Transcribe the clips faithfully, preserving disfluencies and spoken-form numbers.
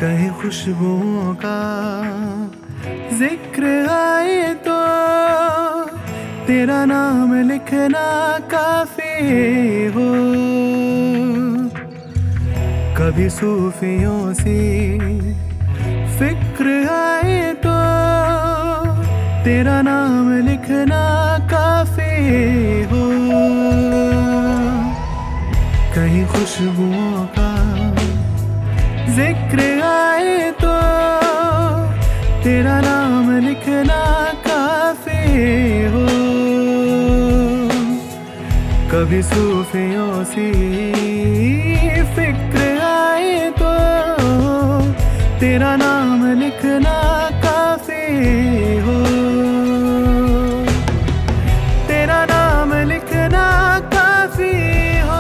कहीं खुशबुओं का जिक्र आए तो तेरा नाम लिखना काफी हो। कभी सूफियों सी फिक्र आए तो तेरा नाम लिखना काफी हो। कहीं खुशबुओं का जिक्र आए तो तेरा नाम लिखना काफी हो। कभी सूफियों सी फिक्र आए तो तेरा नाम लिखना काफी हो। तेरा नाम लिखना काफी हो।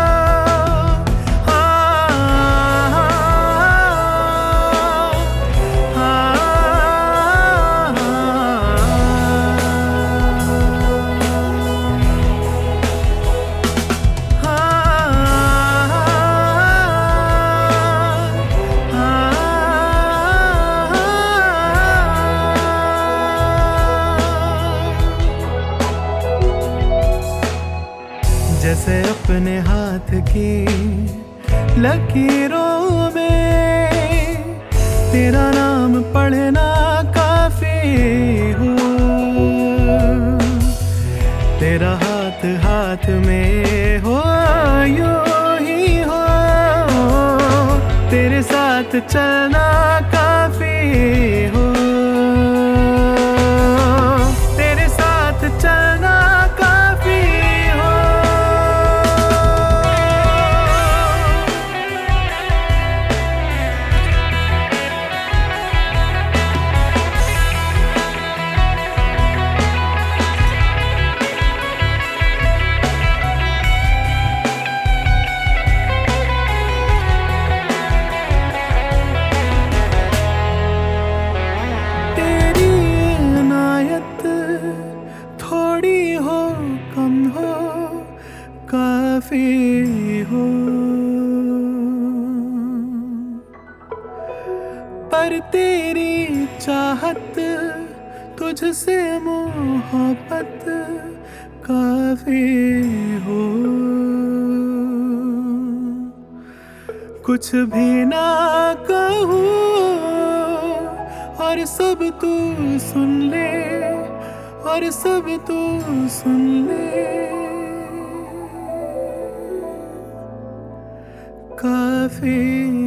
जैसे अपने हाथ की लकीरों में तेरा नाम पढ़ना काफी हो। तेरा हाथ हाथ में हो यूं ही हो। तेरे साथ चलना काफी हो। तेरे साथ चलना काफी हो। थोड़ी हो कम हो काफी हो। पर तेरी चाहत तुझसे मोहब्बत काफी हो। कुछ भी ना कहूँ और सब तू सुन ले और सब तू सुन ले काफी